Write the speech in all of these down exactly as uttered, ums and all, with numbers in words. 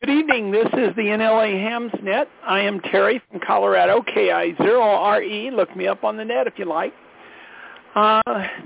Good evening. This is the N L A Hams Net. I am Terry from Colorado, K I zero R E. Look me up on the net if you like. Uh,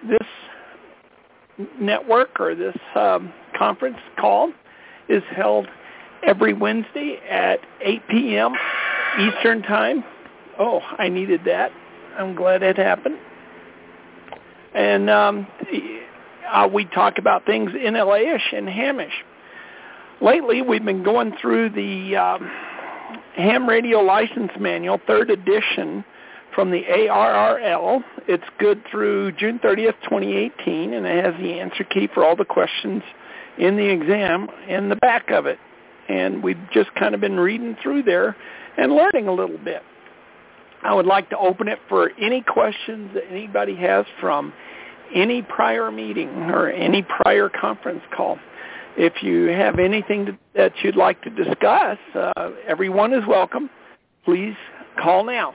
this network or this um, conference call is held every Wednesday at eight p.m. Eastern Time. Oh, I needed that. I'm glad it happened. And um, uh, we talk about things N L A-ish and Hamish. Lately, we've been going through the um, Ham Radio License Manual, third edition, from the A R R L. It's good through June thirtieth, twenty eighteen, and it has the answer key for all the questions in the exam in the back of it. And we've just kind of been reading through there and learning a little bit. I would like to open it for any questions that anybody has from any prior meeting or any prior conference call. If you have anything to, that you'd like to discuss, uh, everyone is welcome. Please call now.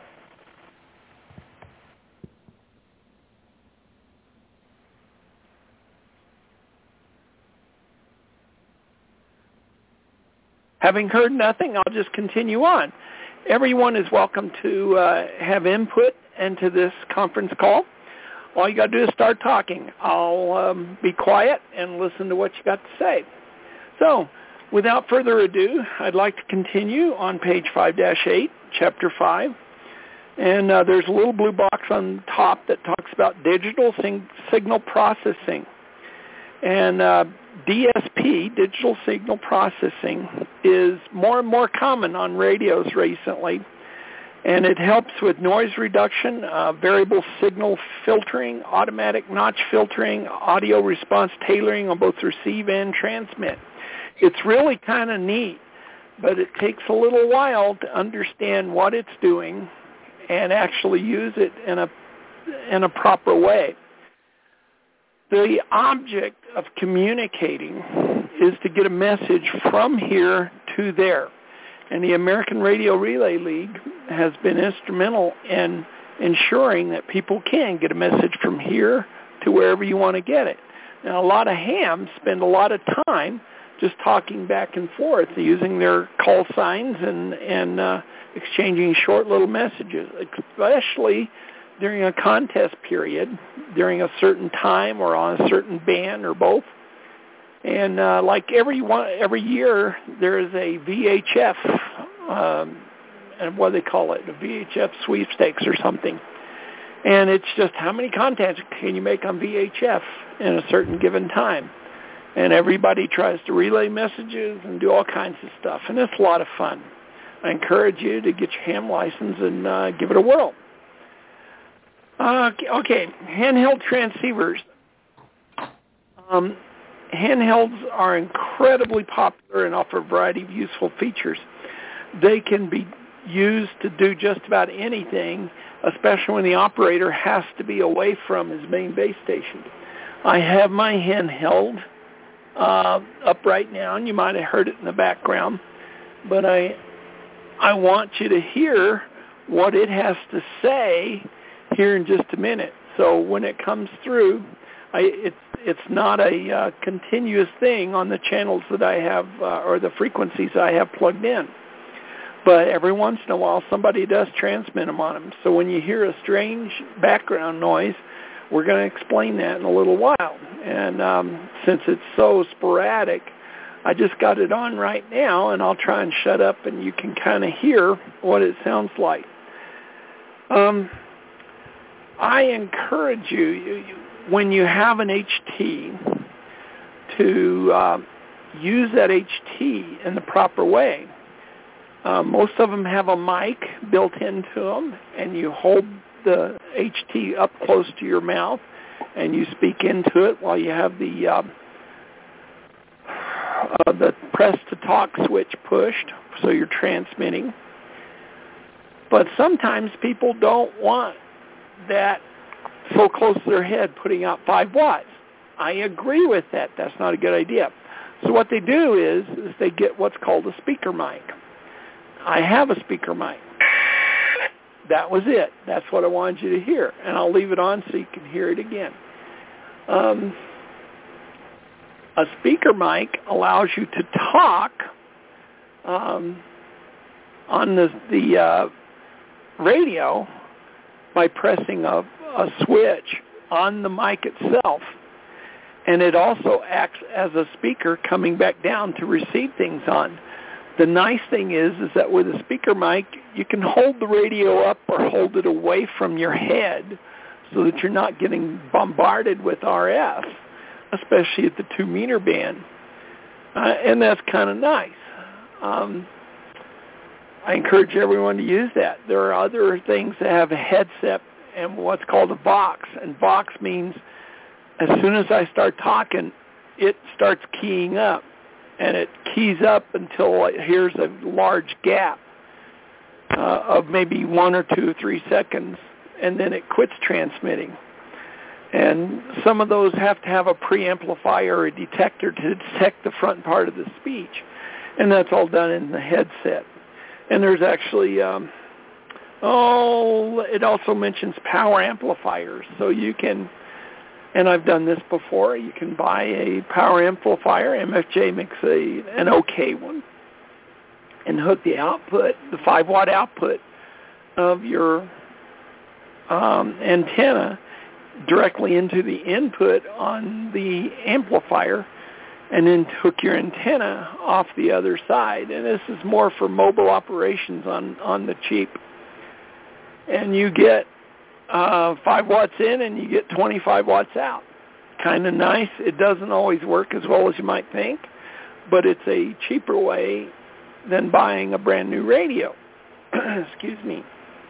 Having heard nothing, I'll just continue on. Everyone is welcome to uh, have input into this conference call. All you got to do is start talking. I'll um, be quiet and listen to what you got to say. So, without further ado, I'd like to continue on page five dash eight, chapter five. And uh, there's a little blue box on top that talks about digital sing- signal processing. And uh, D S P, digital signal processing, is more and more common on radios recently. And it helps with noise reduction, uh, variable signal filtering, automatic notch filtering, audio response tailoring on both receive and transmit. It's really kind of neat, but it takes a little while to understand what it's doing and actually use it in a in a proper way. The object of communicating is to get a message from here to there. And the American Radio Relay League has been instrumental in ensuring that people can get a message from here to wherever you want to get it. Now, a lot of hams spend a lot of time just talking back and forth, using their call signs and, and uh, exchanging short little messages, especially during a contest period, during a certain time or on a certain band or both. And uh, like every one, every year, there is a V H F, um, and what do they call it, a V H F sweepstakes or something. And it's just how many contacts can you make on V H F in a certain given time. And everybody tries to relay messages and do all kinds of stuff. And it's a lot of fun. I encourage you to get your ham license and uh, give it a whirl. Uh, okay, handheld transceivers. Um, handhelds are incredibly popular and offer a variety of useful features. They can be used to do just about anything, especially when the operator has to be away from his main base station. I have my handheld uh, up right now, and you might have heard it in the background, but I, I want you to hear what it has to say here in just a minute. So when it comes through, I, it's it's not a uh, continuous thing on the channels that I have uh, or the frequencies I have plugged in. But every once in a while, somebody does transmit them on them. So when you hear a strange background noise, we're going to explain that in a little while. And um, since it's so sporadic, I just got it on right now, and I'll try and shut up, and you can kind of hear what it sounds like. Um, I encourage you, you, you when you have an H T, to uh, use that H T in the proper way. Uh, most of them have a mic built into them, and you hold the H T up close to your mouth, and you speak into it while you have the uh, uh, the press-to-talk switch pushed, so you're transmitting. But sometimes people don't want that so close to their head putting out five watts. I agree with that. That's not a good idea. So what they do is, is they get what's called a speaker mic. I have a speaker mic. That was it. That's what I wanted you to hear. And I'll leave it on so you can hear it again. Um, a speaker mic allows you to talk um, on the, the uh, radio by pressing a, a switch on the mic itself. And it also acts as a speaker coming back down to receive things on. The nice thing is, is that with a speaker mic, you can hold the radio up or hold it away from your head so that you're not getting bombarded with R F, especially at the two meter band. Uh, and that's kind of nice. Um, I encourage everyone to use that. There are other things that have a headset and what's called a box. And box means as soon as I start talking, it starts keying up. And it keys up until it hears a large gap uh, of maybe one or two or three seconds, and then it quits transmitting. And some of those have to have a preamplifier or a detector to detect the front part of the speech. And that's all done in the headset. And there's actually, um, oh, it also mentions power amplifiers. So you can, and I've done this before, you can buy a power amplifier. M F J makes a, an okay one. And hook the output, the five watt output of your um, antenna directly into the input on the amplifier, and then hook your antenna off the other side. And this is more for mobile operations on, on the cheap. And you get uh, five watts in and you get twenty-five watts out. Kind of nice. It doesn't always work as well as you might think, but it's a cheaper way than buying a brand new radio. Excuse me.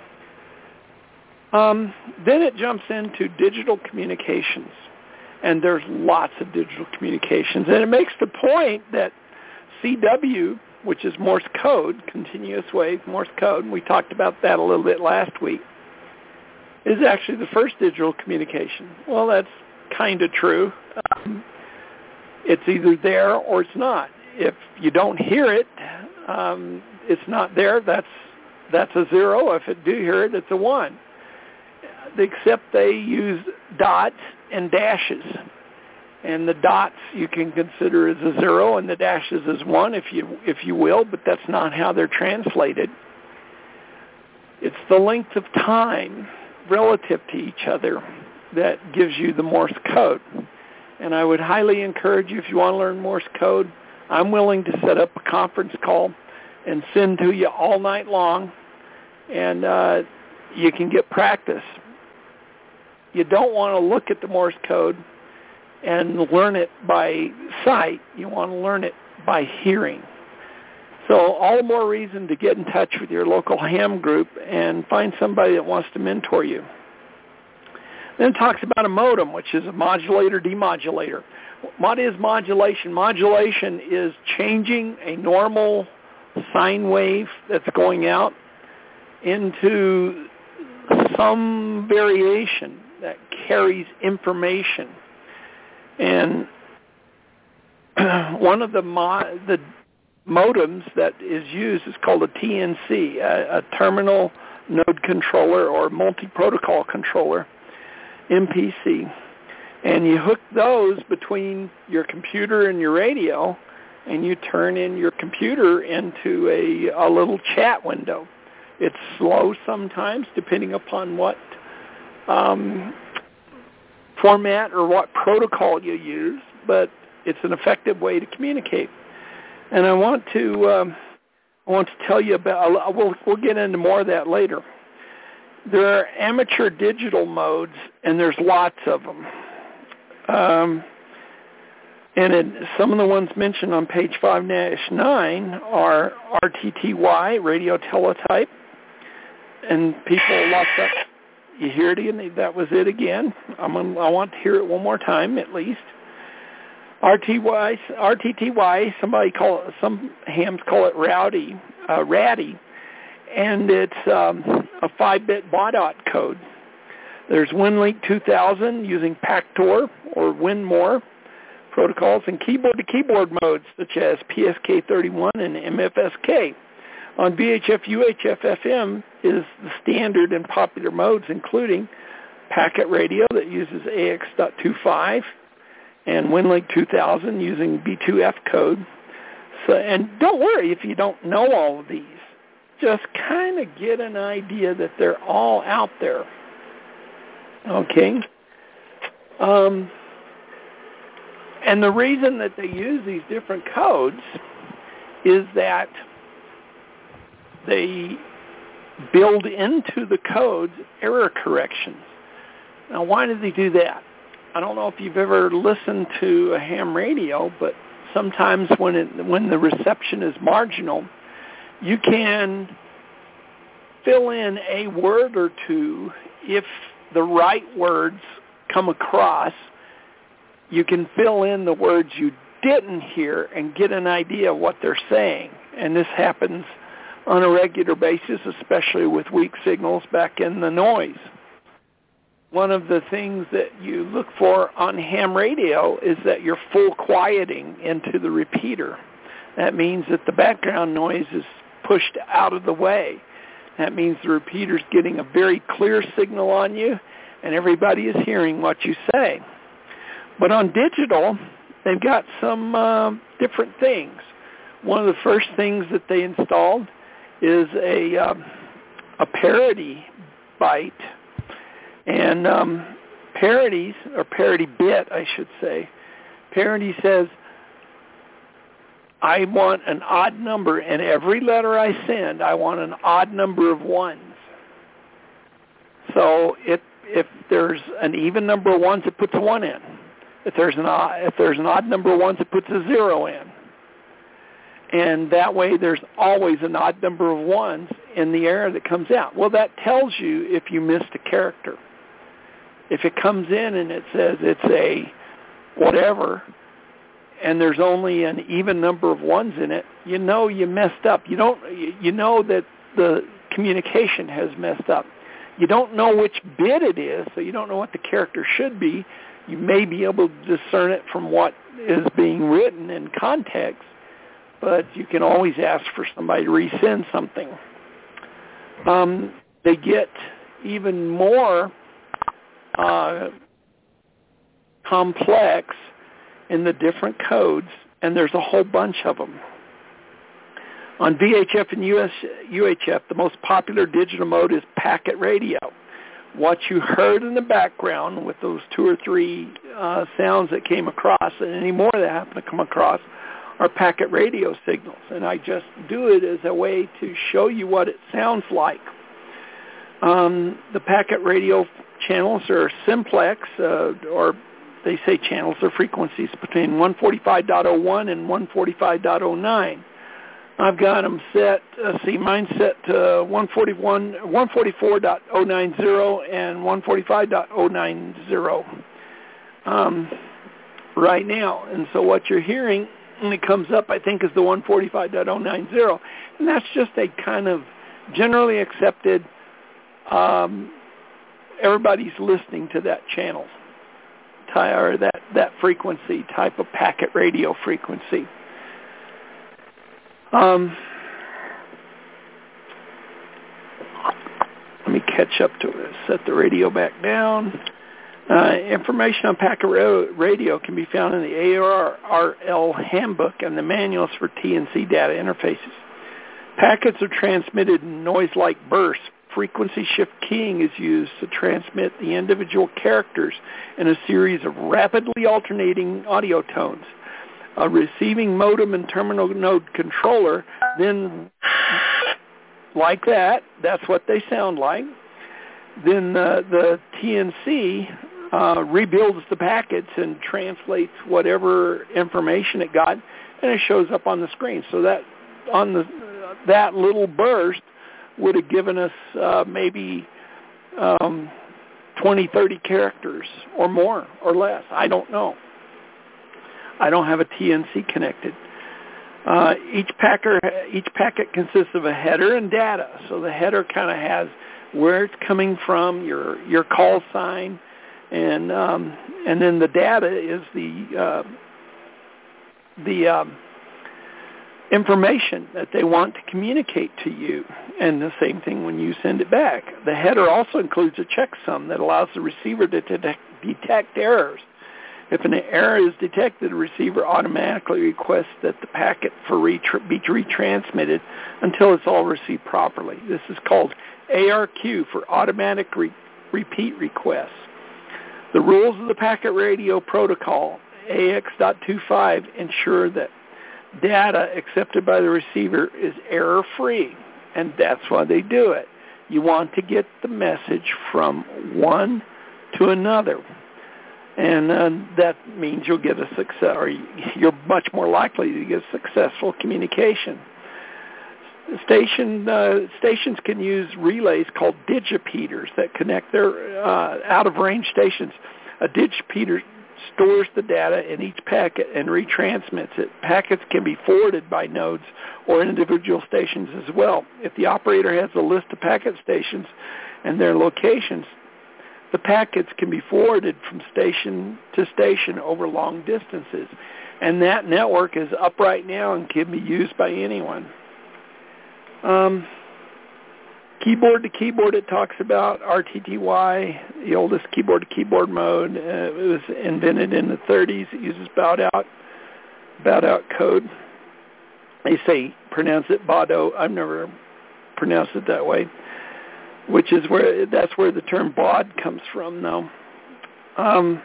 Um, then it jumps into digital communications. And there's lots of digital communications. And it makes the point that C W, which is Morse code, continuous wave Morse code, and we talked about that a little bit last week, is actually the first digital communication. Well, that's kind of true. Um, it's either there or it's not. If you don't hear it, um, it's not there. That's that's a zero. If it do hear it, it's a one. Except they use dots and dashes. And the dots you can consider as a zero and the dashes as one, if you if you will, but that's not how they're translated. It's the length of time relative to each other that gives you the Morse code. And I would highly encourage you, if you want to learn Morse code, I'm willing to set up a conference call and send to you all night long, and uh, you can get practice. You don't want to look at the Morse code and learn it by sight. You want to learn it by hearing. So all the more reason to get in touch with your local ham group and find somebody that wants to mentor you. Then it talks about a modem, which is a modulator-demodulator. What is modulation? Modulation is changing a normal sine wave that's going out into some variation that carries information. And one of the, mo- the modems that is used is called a T N C, a, a terminal node controller or multi-protocol controller, M P C. And you hook those between your computer and your radio, and you turn in your computer into a, a little chat window. It's slow sometimes, depending upon what um, format or what protocol you use, but it's an effective way to communicate. And I want to um, I want to tell you about. We'll we'll get into more of that later. There are amateur digital modes, and there's lots of them. Um, and it, some of the ones mentioned on page five dash nine are R T T Y, radio teletype, and people lots of. You hear it again? That was it again. I'm gonna, I want to hear it one more time at least. R T Y, R T T Y. Somebody call it. Some hams call it rowdy, uh, ratty, and it's um, a five-bit baudot code. There's WinLink two thousand using Pactor or WinMore protocols, and keyboard-to-keyboard modes such as P S K thirty-one and M F S K. On V H F, U H F, F M is the standard and popular modes, including packet radio that uses A X dot two five and WinLink two thousand using B two F code. So, and don't worry if you don't know all of these. Just kind of get an idea that they're all out there. Okay? Um, and the reason that they use these different codes is that they build into the codes error corrections. Now, why do they do that? I don't know if you've ever listened to a ham radio, but sometimes when it, when the reception is marginal, you can fill in a word or two. If the right words come across, you can fill in the words you didn't hear and get an idea of what they're saying. And this happens on a regular basis, especially with weak signals back in the noise. One of the things that you look for on ham radio is that you're full quieting into the repeater. That means that the background noise is pushed out of the way. That means the repeater's getting a very clear signal on you, and everybody is hearing what you say. But on digital, they've got some uh, different things. One of the first things that they installed is a, um, a parity byte. And um, parities, or parity bit, I should say, parity says, I want an odd number, and every letter I send, I want an odd number of ones. So it, if there's an even number of ones, it puts a one in. If there's an odd, if there's an odd number of ones, it puts a zero in. And that way there's always an odd number of ones in the error that comes out. Well, that tells you if you missed a character. If it comes in and it says it's a whatever, and there's only an even number of ones in it, you know you messed up. You don't. You know that the communication has messed up. You don't know which bit it is, so you don't know what the character should be. You may be able to discern it from what is being written in context, but you can always ask for somebody to resend something. Um, they get even more uh, complex in the different codes, and there's a whole bunch of them. On V H F and U S, U H F, the most popular digital mode is packet radio. What you heard in the background with those two or three uh, sounds that came across, and any more that happen to come across, are packet radio signals. And I just do it as a way to show you what it sounds like. Um, the packet radio channels are simplex, uh, or they say channels are frequencies between one forty-five point oh one and one forty-five point oh nine. I've got them set, uh, see, mine's set to one forty-one, one forty-four point oh nine zero and one forty-five point oh nine zero um, right now. And so what you're hearing, and it comes up, I think, is the one forty-five point oh nine zero. And that's just a kind of generally accepted, um, everybody's listening to that channel, or that, that frequency type of packet radio frequency. Um, let me catch up to it. Set the radio back down. Uh, information on packet radio can be found in the A R R L handbook and the manuals for T N C data interfaces. Packets are transmitted in noise-like bursts. Frequency shift keying is used to transmit the individual characters in a series of rapidly alternating audio tones. A receiving modem and terminal node controller then, like that, that's what they sound like. Then uh, the T N C uh, rebuilds the packets and translates whatever information it got, and it shows up on the screen. So that on the that little burst would have given us uh, maybe um, twenty, thirty characters or more or less. I don't know. I don't have a T N C connected. Uh, each packer, each packet consists of a header and data. So the header kind of has where it's coming from, your your call sign, and um, and then the data is the uh, the um, information that they want to communicate to you. And the same thing when you send it back. The header also includes a checksum that allows the receiver to detect, detect errors. If an error is detected, the receiver automatically requests that the packet for retra- be retransmitted until it's all received properly. This is called A R Q, for automatic re- repeat requests. The rules of the packet radio protocol, A X dot twenty-five, ensure that data accepted by the receiver is error-free, and that's why they do it. You want to get the message from one to another, and uh, that means you'll get a success, or you're much more likely to get successful communication. Station uh, stations can use relays called digipeaters that connect their uh, out-of-range stations. A digipeater stores the data in each packet and retransmits it. Packets can be forwarded by nodes or individual stations as well. If the operator has a list of packet stations and their locations, the packets can be forwarded from station to station over long distances. And that network is up right now and can be used by anyone. Um, keyboard to keyboard, it talks about R T T Y, the oldest keyboard to keyboard mode. Uh, it was invented in the thirties. It uses bowed out, bowed out code. They say pronounce it Bado. I've never pronounced it that way, which is where that's where the term baud comes from, though. Um,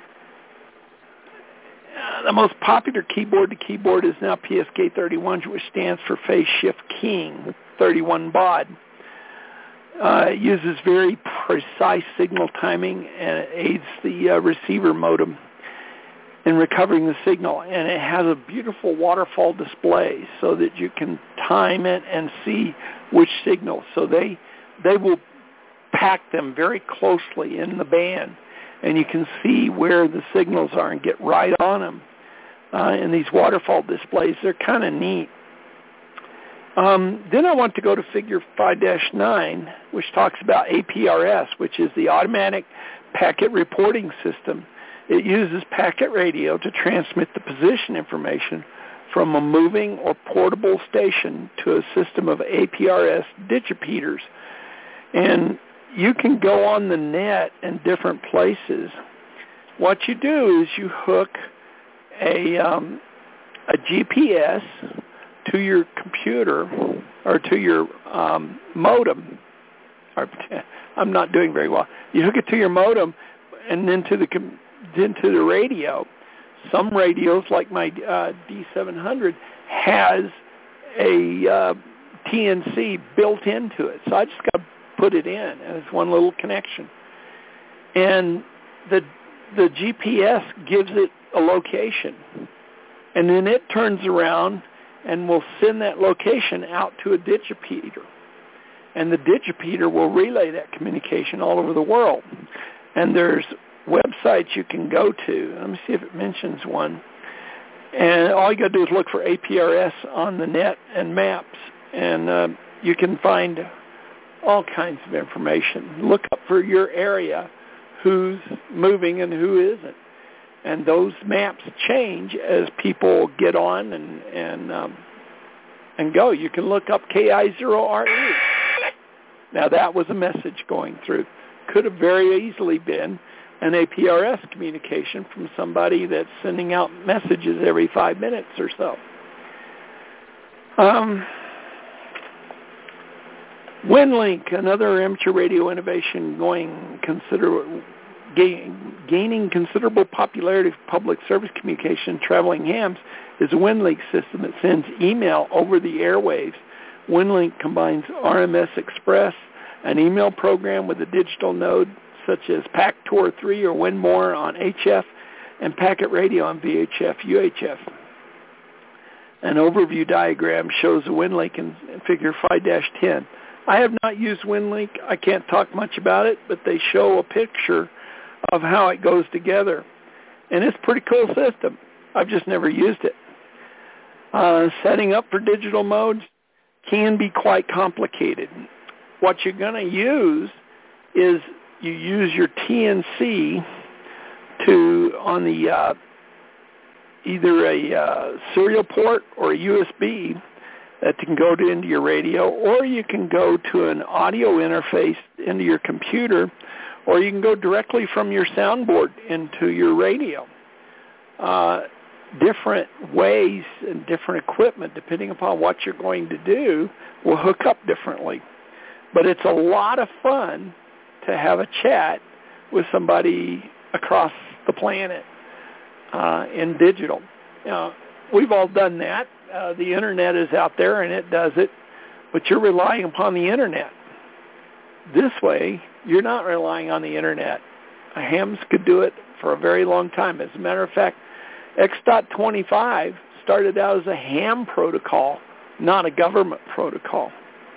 uh, the most popular keyboard to keyboard is now P S K thirty-one, which stands for Phase Shift Keying thirty-one baud. Uh, it uses very precise signal timing, and it aids the uh, receiver modem in recovering the signal. And it has a beautiful waterfall display so that you can time it and see which signal. So they they will pack them very closely in the band, and you can see where the signals are and get right on them. Uh, in these waterfall displays, they're kind of neat. Um, then I want to go to Figure five dash nine, which talks about A P R S, which is the Automatic Packet Reporting System. It uses packet radio to transmit the position information from a moving or portable station to a system of A P R S digipeaters. And you can go on the net in different places. What you do is you hook a, um, a G P S to your computer or to your um, modem. Or, I'm not doing very well. You hook it to your modem and then to the then to the radio. Some radios, like my uh, D seven hundred, has a uh, T N C built into it. So I just got to put it in, and it's one little connection. And the the G P S gives it a location, and then it turns around and will send that location out to a digipeater. And the digipeater will relay that communication all over the world. And there's websites you can go to. Let me see if it mentions one. And all you got to do is look for A P R S on the net and maps. And uh, you can find all kinds of information. Look up for your area, who's moving and who isn't. And those maps change as people get on and and um, and go. You can look up K I zero R E. Now that was a message going through. Could have very easily been an A P R S communication from somebody that's sending out messages every five minutes or so. Um, WinLink, another amateur radio innovation going consider. Gain, gaining considerable popularity for public service communication traveling hams, is a WinLink system that sends email over the airwaves. WinLink combines R M S Express, an email program, with a digital node such as PackTor three or WinMore on H F, and packet radio on V H F, U H F. An overview diagram shows a WinLink in Figure five dash ten. I have not used WinLink. I can't talk much about it, but they show a picture of how it goes together. And it's a pretty cool system. I've just never used it. Uh, setting up for digital modes can be quite complicated. What you're going to use is you use your T N C to, on the uh, either a uh, serial port or a U S B that can go to, into your radio, or you can go to an audio interface into your computer, or you can go directly from your soundboard into your radio. uh, different ways and different equipment, depending upon what you're going to do, will hook up differently. But it's a lot of fun to have a chat with somebody across the planet uh, in digital. Now, we've all done that. Uh, the Internet is out there, and it does it, but you're relying upon the Internet. This way, you're not relying on the Internet. Hams could do it for a very long time. As a matter of fact, X twenty-five started out as a ham protocol, not a government protocol.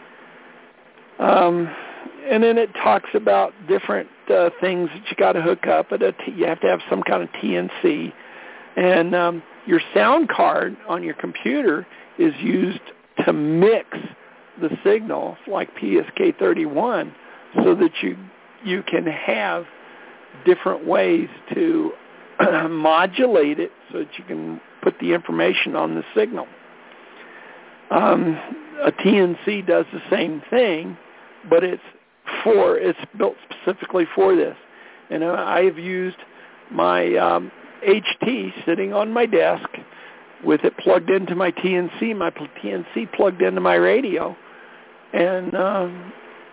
Um, and then it talks about different uh, things that you got to hook up. At a t- you have to have some kind of T N C. And um, your sound card on your computer is used to mix the signal, like P S K thirty-one, so that you you can have different ways to modulate it so that you can put the information on the signal. Um, a T N C does the same thing, but it's for it's built specifically for this. And I have used my um, H T sitting on my desk with it plugged into my T N C, my T N C plugged into my radio, and um,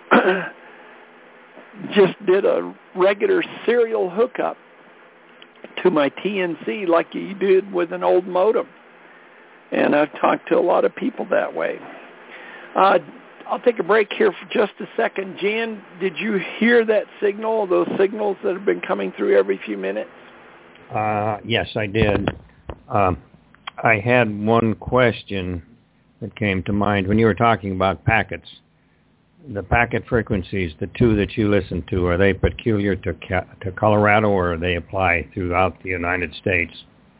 just did a regular serial hookup to my T N C like you did with an old modem. And I've talked to a lot of people that way. Uh, I'll take a break here for just a second. Jan, did you hear that signal, those signals that have been coming through every few minutes? Uh, yes, I did. Um, I had one question that came to mind when you were talking about packets. The packet frequencies, the two that you listen to, are they peculiar to to Colorado, or they apply throughout the United States?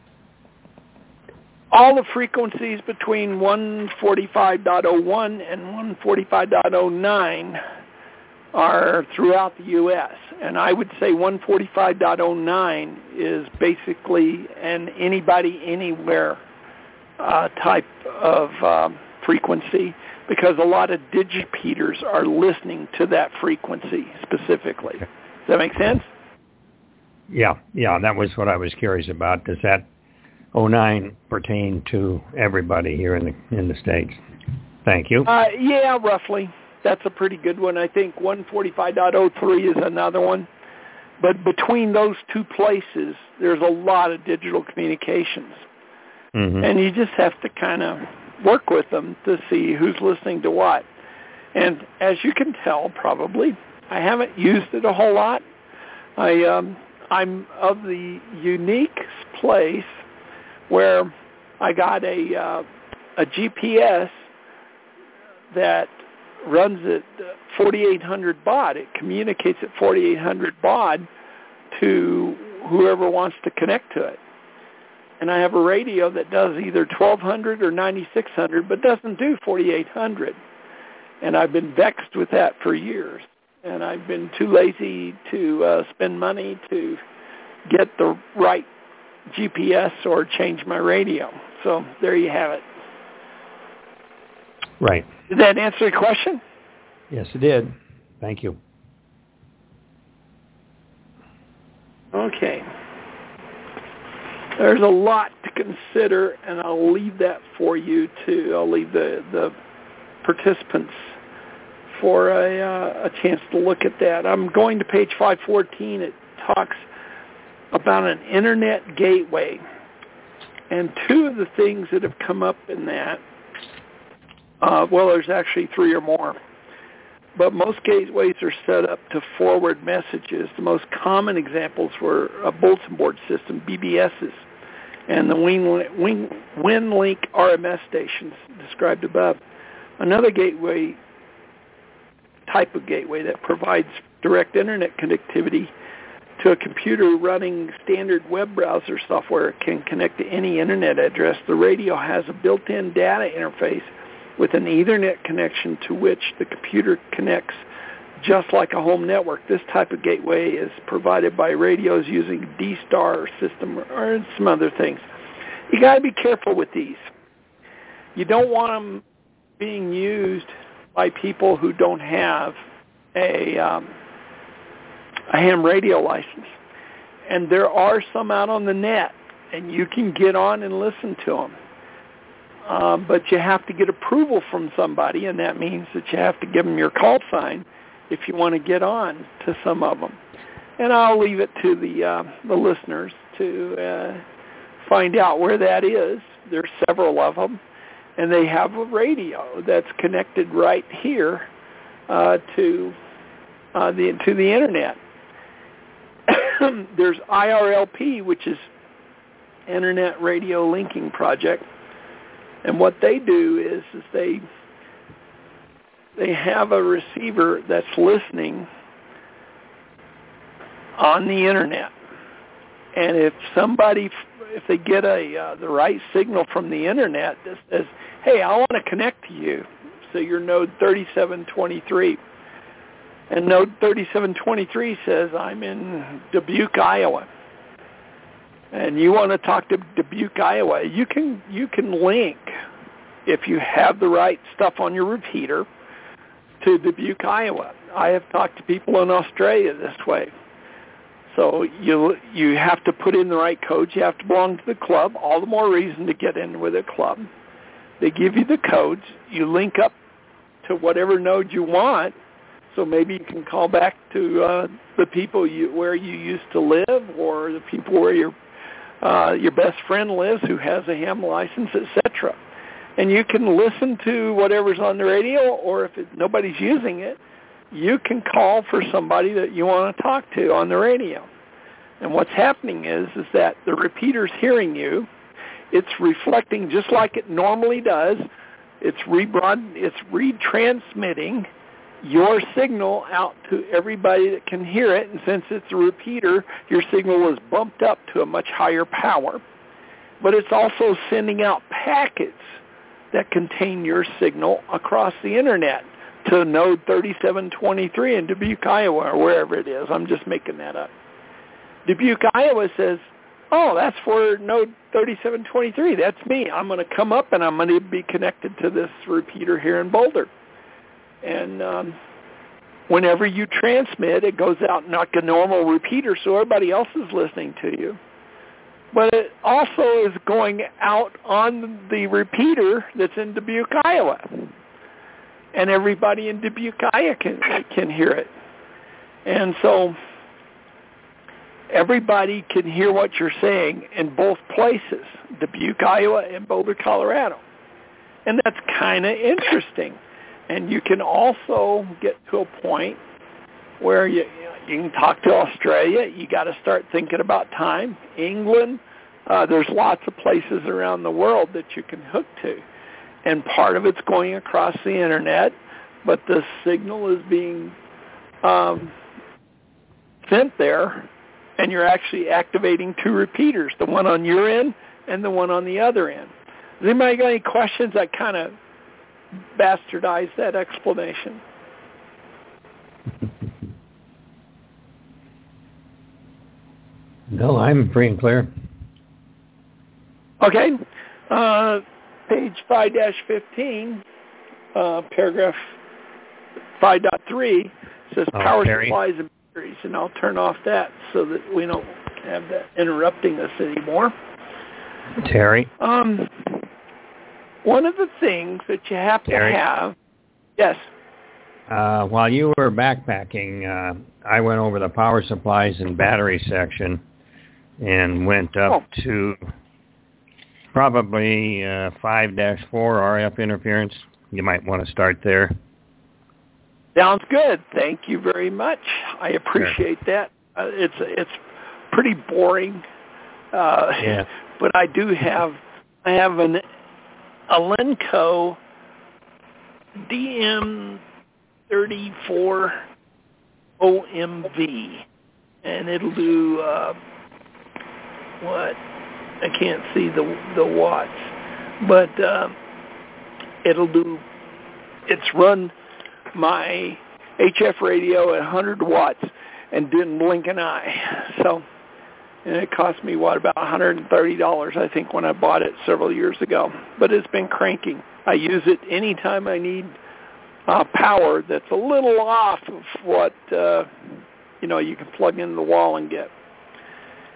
All the frequencies between one forty-five point oh one and one forty-five point oh nine are throughout the U S, and I would say one forty-five point oh nine is basically an anybody, anywhere uh, type of um, frequency, because a lot of digipeaters are listening to that frequency specifically. Does that make sense? Yeah, yeah, that was what I was curious about. Does that oh nine pertain to everybody here in the in the States? Thank you. Uh, yeah, roughly. That's a pretty good one. I think one forty-five point oh three is another one. But between those two places, there's a lot of digital communications. Mm-hmm. And you just have to kind of work with them to see who's listening to what. And as you can tell, probably, I haven't used it a whole lot. I, um, I'm of the unique place where I got a uh, a G P S that runs at forty-eight hundred baud. It communicates at forty-eight hundred baud to whoever wants to connect to it. And I have a radio that does either twelve hundred or ninety-six hundred, but doesn't do forty-eight hundred. And I've been vexed with that for years. And I've been too lazy to uh, spend money to get the right G P S or change my radio. So there you have it. Right. Did that answer your question? Yes, it did. Thank you. Okay. There's a lot to consider, and I'll leave that for you to, I'll leave the, the participants for a, uh, a chance to look at that. I'm going to page five fourteen. It talks about an internet gateway. And two of the things that have come up in that, uh, well, there's actually three or more, but most gateways are set up to forward messages. The most common examples were a bulletin board system, B B S's, and the WinLink R M S stations described above. Another gateway, type of gateway that provides direct internet connectivity to a computer running standard web browser software, it can connect to any internet address. The radio has a built-in data interface with an Ethernet connection to which the computer connects just like a home network. This type of gateway is provided by radios using D-Star system or some other things. You got to be careful with these. You don't want them being used by people who don't have a, um, a ham radio license. And there are some out on the net, and you can get on and listen to them. Um, but you have to get approval from somebody, and that means that you have to give them your call sign if you want to get on to some of them. And I'll leave it to the uh, the listeners to uh, find out where that is. There's several of them, and they have a radio that's connected right here uh, to uh, the to the internet. There's I R L P, which is Internet Radio Linking Project. And what they do is, is they they have a receiver that's listening on the internet. And if somebody, if they get a uh, the right signal from the internet that says, "Hey, I want to connect to you," so you're node thirty-seven twenty-three, and node thirty-seven twenty-three says, "I'm in Dubuque, Iowa," and you want to talk to Dubuque, Iowa, you can you can link, if you have the right stuff on your repeater, to Dubuque, Iowa. I have talked to people in Australia this way. So you you have to put in the right codes. You have to belong to the club. All the more reason to get in with a club. They give you the codes. You link up to whatever node you want. So maybe you can call back to uh, the people you, where you used to live, or the people where your uh, your best friend lives who has a ham license, et cetera. And you can listen to whatever's on the radio, or if it, nobody's using it, you can call for somebody that you want to talk to on the radio. And what's happening is, is that the repeater's hearing you. It's reflecting just like it normally does. It's rebroad, it's retransmitting your signal out to everybody that can hear it. And since it's a repeater, your signal is bumped up to a much higher power. But it's also sending out packets that contain your signal across the internet to node thirty-seven twenty-three in Dubuque, Iowa, or wherever it is. I'm just making that up. Dubuque, Iowa says, "Oh, that's for node thirty-seven twenty-three. That's me. I'm going to come up and I'm going to be connected to this repeater here in Boulder." And um, whenever you transmit, it goes out like a normal repeater, so everybody else is listening to you. But it also is going out on the repeater that's in Dubuque, Iowa. And everybody in Dubuque, Iowa can, can hear it. And so everybody can hear what you're saying in both places, Dubuque, Iowa, and Boulder, Colorado. And that's kind of interesting. And you can also get to a point where you, you can talk to Australia. You got to start thinking about time. England, uh, there's lots of places around the world that you can hook to. And part of it's going across the internet, but the signal is being um, sent there, and you're actually activating two repeaters, the one on your end and the one on the other end. Has anybody got any questions? I kind of bastardized that explanation. No, I'm free and clear. Okay. Uh, page five dash fifteen, uh, paragraph five point three says oh, power Terry. supplies and batteries, and I'll turn off that so that we don't have that interrupting us anymore. Terry? Um, one of the things that you have Terry? to have, yes. Uh, while you were backpacking, uh, I went over the power supplies and battery section and went up oh. to probably uh, five dash four R F interference. You might want to start there. Sounds good. Thank you very much. I appreciate sure. that. Uh, it's it's pretty boring, uh, yeah. but I do have I have an Alenco D M thirty-four O M V, and it'll do uh, what? I can't see the the watts, but uh, it'll do. It's run my H F radio at one hundred watts and didn't blink an eye. So, and it cost me, what, about one hundred thirty dollars, I think, when I bought it several years ago. But it's been cranking. I use it anytime I need uh, power that's a little off of what, uh, you know, you can plug into the wall and get.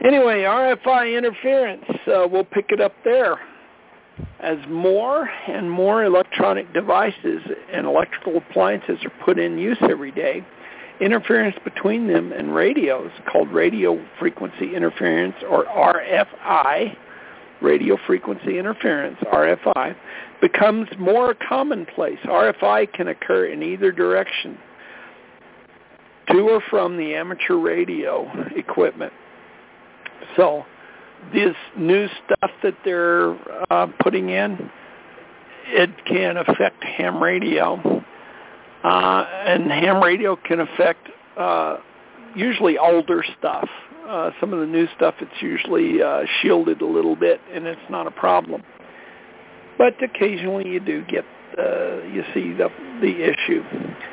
Anyway, R F I interference, uh, we'll pick it up there. As more and more electronic devices and electrical appliances are put in use every day, interference between them and radios, called radio frequency interference, or R F I, radio frequency interference, R F I, becomes more commonplace. R F I can occur in either direction, to or from the amateur radio equipment. So this new stuff that they're uh, putting in, it can affect ham radio. Uh, and ham radio can affect uh, usually older stuff. Uh, some of the new stuff, it's usually uh, shielded a little bit, and it's not a problem. But occasionally you do get, uh, you see the, the issue.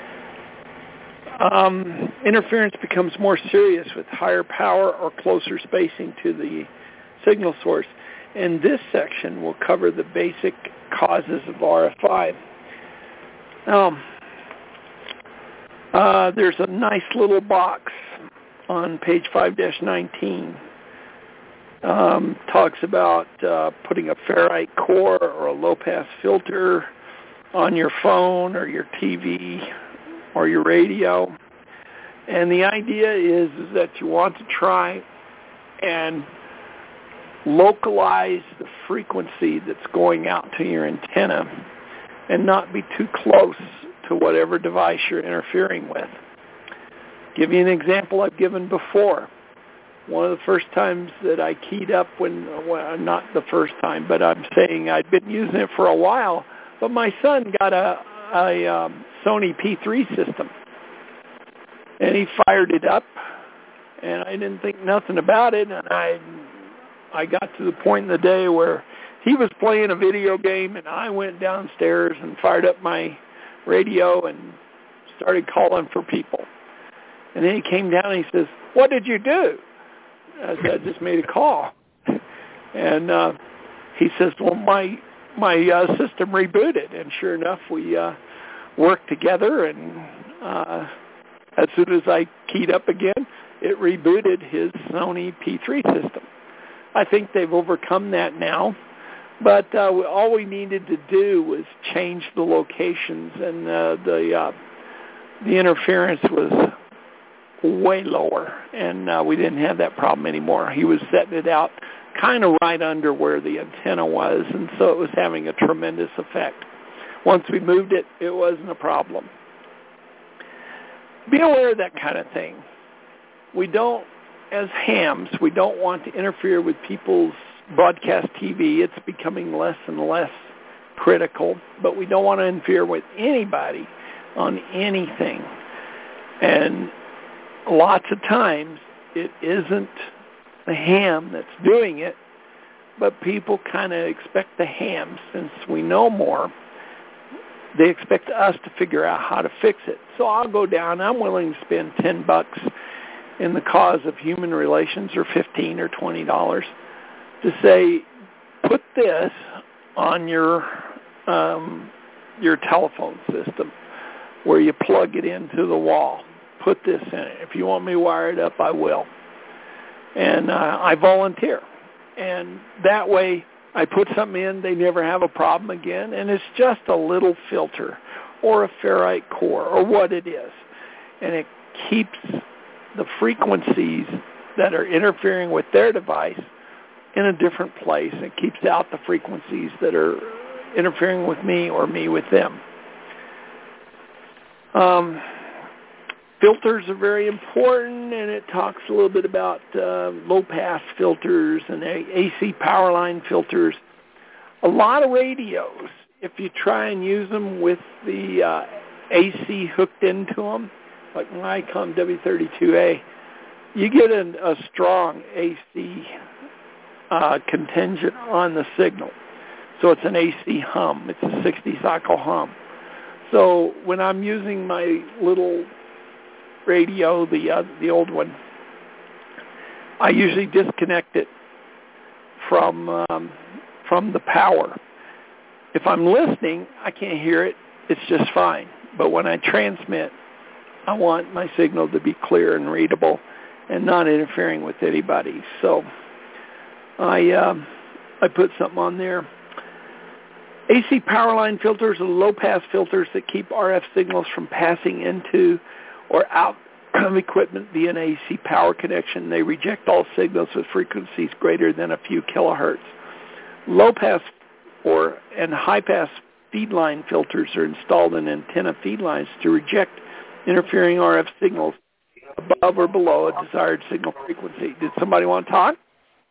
Um, interference becomes more serious with higher power or closer spacing to the signal source. And this section will cover the basic causes of R F I. Um, uh, there's a nice little box on page five dash nineteen. Um, talks about uh, putting a ferrite core or a low-pass filter on your phone or your T V or your radio. And the idea is, is that you want to try and localize the frequency that's going out to your antenna and not be too close to whatever device you're interfering with. Give you an example I've given before. One of the first times that I keyed up when, well, not the first time, but I'm saying I'd been using it for a while, but my son got a, a um, Sony P three system, and he fired it up, and I didn't think nothing about it, and I I got to the point in the day where he was playing a video game, and I went downstairs and fired up my radio and started calling for people. And then he came down and he says, "What did you do?" I said, "I just made a call." And uh, he says, "Well, my my uh, system rebooted." And sure enough, we uh, worked together, and uh, as soon as I keyed up again, it rebooted his Sony P three system. I think they've overcome that now, but uh, all we needed to do was change the locations, and uh, the uh, the interference was way lower, and uh, we didn't have that problem anymore. He was setting it out kind of right under where the antenna was, and so it was having a tremendous effect. Once we moved it, it wasn't a problem. Be aware of that kind of thing. We don't, as hams, we don't want to interfere with people's broadcast T V. It's becoming less and less critical, but we don't want to interfere with anybody on anything. And lots of times it isn't the ham that's doing it, but people kind of expect the ham, since we know more, they expect us to figure out how to fix it. So I'll go down, I'm willing to spend ten bucks in the cause of human relations, or fifteen or twenty dollars, to say, put this on your um, your telephone system where you plug it into the wall. Put this in it. If you want me wired up, I will. And uh, I volunteer. And that way I put something in, they never have a problem again, and it's just a little filter or a ferrite core or what it is. And it keeps the frequencies that are interfering with their device in a different place. It keeps out the frequencies that are interfering with me or me with them. Um, filters are very important, and it talks a little bit about uh, low-pass filters and A C power line filters. A lot of radios, if you try and use them with the uh, A C hooked into them, like my ICOM W thirty-two A, you get a, a strong A C uh, contingent on the signal. So it's an A C hum. It's a sixty cycle hum. So when I'm using my little radio, the uh, the old one, I usually disconnect it from um, from the power. If I'm listening, I can't hear it. It's just fine. But when I transmit, I want my signal to be clear and readable, and not interfering with anybody. So I um, I put something on there. A C power line filters are low-pass filters that keep R F signals from passing into or out of equipment via an A C power connection. They reject all signals with frequencies greater than a few kilohertz. Low-pass or and high-pass feed line filters are installed in antenna feed lines to reject interfering R F signals above or below a desired signal frequency. Did somebody want to talk?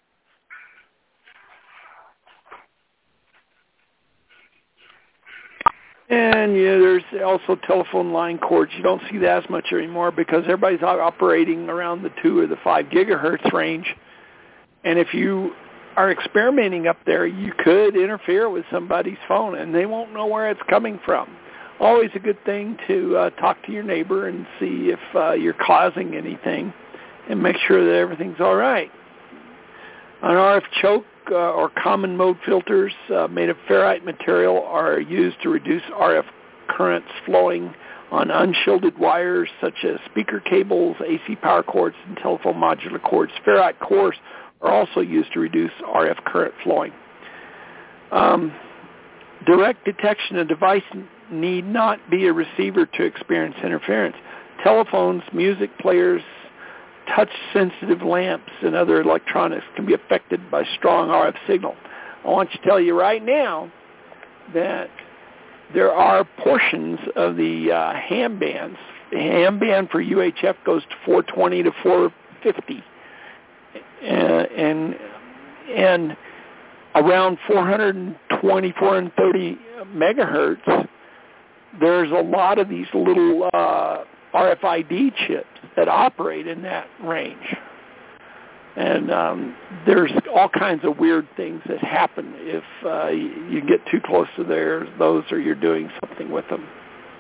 And yeah, there's also telephone line cords. You don't see that as much anymore because everybody's operating around the two or the five gigahertz range. And if you are experimenting up there, you could interfere with somebody's phone, and they won't know where it's coming from. Always a good thing to uh, talk to your neighbor and see if uh, you're causing anything and make sure that everything's all right. An R F choke uh, or common mode filters uh, made of ferrite material are used to reduce R F currents flowing on unshielded wires such as speaker cables, A C power cords, and telephone modular cords. Ferrite cores are also used to reduce R F current flowing. Um, direct detection of device need not be a receiver to experience interference. Telephones, music players, touch-sensitive lamps, and other electronics can be affected by strong R F signal. I want to tell you right now that there are portions of the uh, ham bands. The ham band for U H F goes to four twenty to four fifty. Uh, and and around four twenty, four thirty megahertz, there's a lot of these little uh, R F I D chips that operate in that range. And um, there's all kinds of weird things that happen if uh, you get too close to theirs, those or you're doing something with them.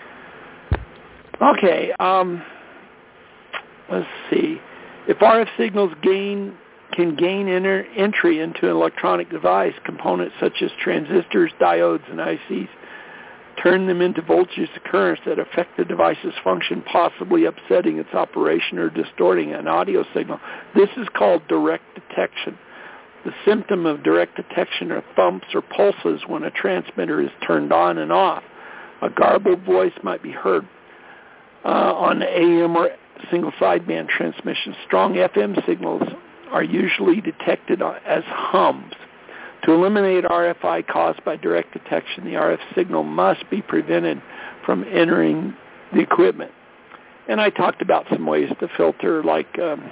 Okay, um, let's see. If R F signals gain can gain enter, entry into an electronic device, components such as transistors, diodes, and I Cs turn them into voltage currents that affect the device's function, possibly upsetting its operation or distorting an audio signal. This is called direct detection. The symptom of direct detection are thumps or pulses when a transmitter is turned on and off. A garbled voice might be heard uh, on A M or single sideband transmissions. Strong F M signals are usually detected as hums. To eliminate R F I caused by direct detection, the R F signal must be prevented from entering the equipment. And I talked about some ways to filter, like um,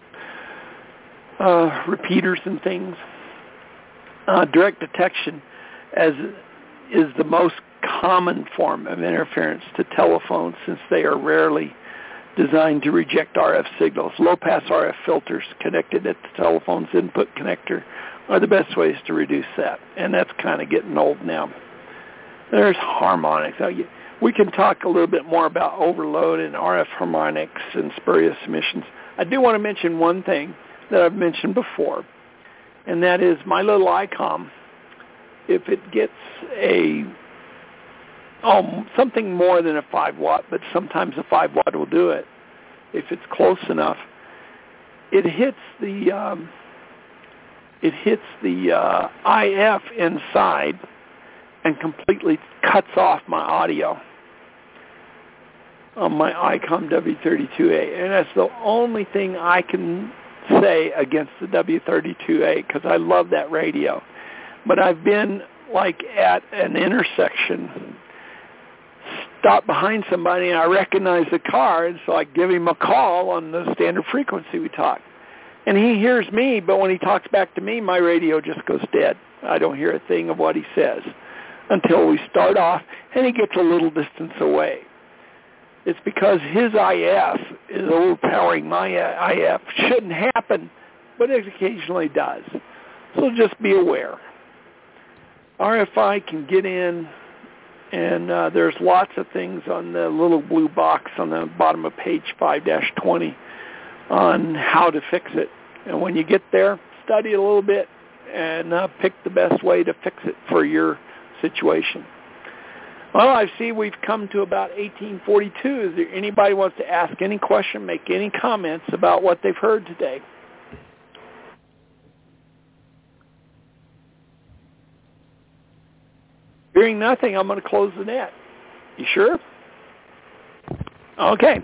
uh, repeaters and things. Uh, direct detection as is the most common form of interference to telephones, since they are rarely designed to reject R F signals. Low-pass R F filters connected at the telephone's input connector are the best ways to reduce that, and that's kind of getting old now. There's harmonics. We can talk a little bit more about overload and R F harmonics and spurious emissions. I do want to mention one thing that I've mentioned before, and that is my little I COM, if it gets a oh, something more than a five watt, but sometimes a five watt will do it. If it's close enough, it hits the um, it hits the uh, I F inside and completely cuts off my audio on my I COM W thirty-two A, and that's the only thing I can say against the W thirty-two A, because I love that radio. But I've been like at an intersection, stop behind somebody, and I recognize the car, and so I give him a call on the standard frequency we talk. And he hears me, but when he talks back to me, my radio just goes dead. I don't hear a thing of what he says until we start off, and he gets a little distance away. It's because his I F is overpowering my I F. Shouldn't happen, but it occasionally does. So just be aware. R F I can get in, and uh, there's lots of things on the little blue box on the bottom of page five dash twenty on how to fix it. And when you get there, study it a little bit and uh, pick the best way to fix it for your situation. Well, I see we've come to about eighteen forty-two. Is there anybody wants to ask any question, make any comments about what they've heard today? Hearing nothing, I'm going to close the net. You sure? Okay.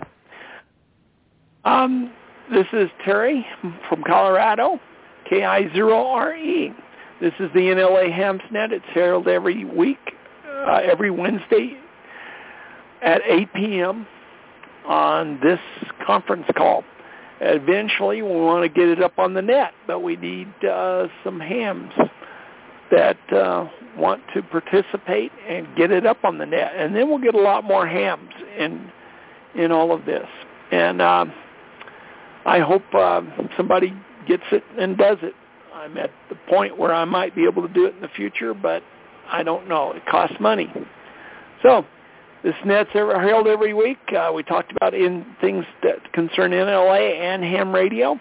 Um, this is Terry from Colorado, K I zero R E. This is the N L A Hams Net. It's held every week, uh, every Wednesday at eight p.m. on this conference call. Eventually, we want to get it up on the net, but we need uh, some hams that uh, want to participate and get it up on the net. And then we'll get a lot more hams in in all of this. And uh, I hope uh, somebody gets it and does it. I'm at the point where I might be able to do it in the future, but I don't know. It costs money. So this net's held every week. Uh, we talked about in things that concern N L A and ham radio.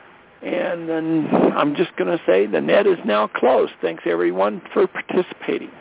And then I'm just going to say the net is now closed. Thanks, everyone, for participating.